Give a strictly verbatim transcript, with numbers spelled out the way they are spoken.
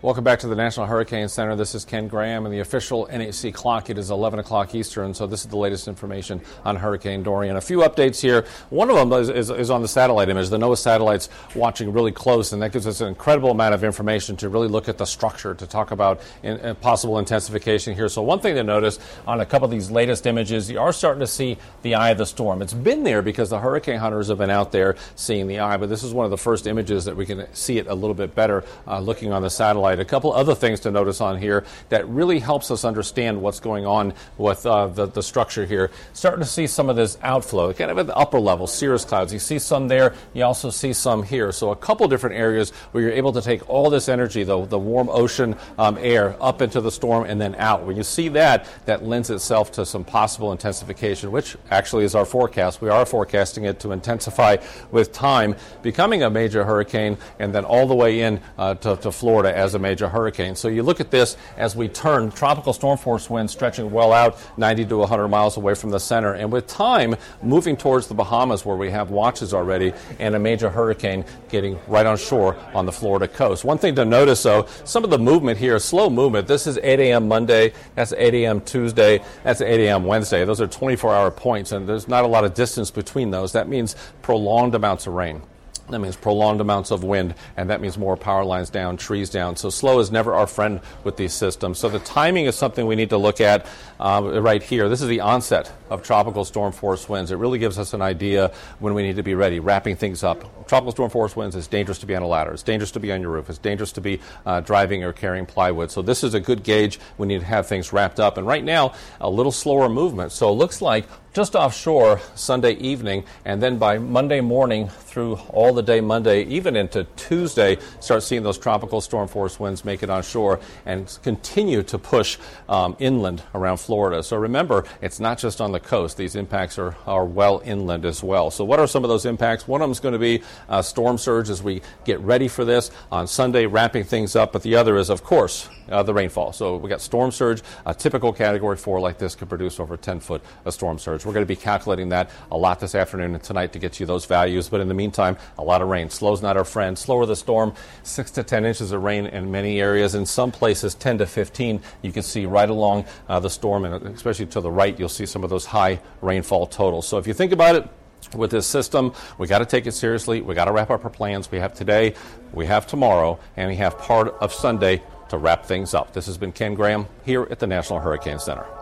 Welcome back to the National Hurricane Center. This is Ken Graham, and the official N H C clock, it is eleven o'clock Eastern, so this is the latest information on Hurricane Dorian. A few updates here. One of them is, is, is on the satellite image. The NOAA satellite's watching really close, and that gives us an incredible amount of information to really look at the structure, to talk about in, in possible intensification here. So one thing to notice on a couple of these latest images, you are starting to see the eye of the storm. It's been there because the hurricane hunters have been out there seeing the eye, but this is one of the first images that we can see it a little bit better uh, looking on the satellite. A couple other things to notice on here that really helps us understand what's going on with uh, the, the structure here. Starting to see some of this outflow, kind of at the upper level, cirrus clouds. You see some there, you also see some here. So a couple different areas where you're able to take all this energy, the, the warm ocean um, air, up into the storm and then out. When you see that, that lends itself to some possible intensification, which actually is our forecast. We are forecasting it to intensify with time, becoming a major hurricane, and then all the way in uh, to, to Florida as a major hurricane. So you look at this as we turn, tropical storm force winds stretching well out ninety to one hundred miles away from the center, and with time moving towards the Bahamas where we have watches already, and a major hurricane getting right on shore on the Florida coast. One thing to notice, though, some of the movement here, slow movement. This is eight a.m. Monday, that's eight a.m. Tuesday, that's eight a.m. Wednesday. Those are twenty-four hour points, and there's not a lot of distance between those. That means prolonged amounts of rain. That means prolonged amounts of wind, and that means more power lines down, trees down. So slow is never our friend with these systems. So the timing is something we need to look at uh, right here. This is the onset of tropical storm force winds. It really gives us an idea when we need to be ready, wrapping things up. Tropical storm force winds, it's dangerous to be on a ladder. It's dangerous to be on your roof. It's dangerous to be uh, driving or carrying plywood. So this is a good gauge. We need to have things wrapped up. And right now, a little slower movement. So it looks like just offshore Sunday evening, and then by Monday morning through all the day Monday, even into Tuesday, start seeing those tropical storm force winds make it on shore and continue to push um, inland around Florida. So remember, it's not just on the coast. These impacts are, are well inland as well. So what are some of those impacts? One of them is going to be uh, storm surge as we get ready for this on Sunday, wrapping things up. But the other is, of course, uh, the rainfall. So we got storm surge. A typical category four like this could produce over ten foot of storm surge. We're going to be calculating that a lot this afternoon and tonight to get you those values. But in the meantime, a lot of rain. Slow's not our friend. Slower the storm, six to ten inches of rain in many areas. In some places, ten to fifteen. You can see right along uh, the storm, and especially to the right, you'll see some of those high rainfall totals. So if you think about it, with this system, we got to take it seriously. We got to wrap up our plans. We have today, we have tomorrow, and we have part of Sunday to wrap things up. This has been Ken Graham here at the National Hurricane Center.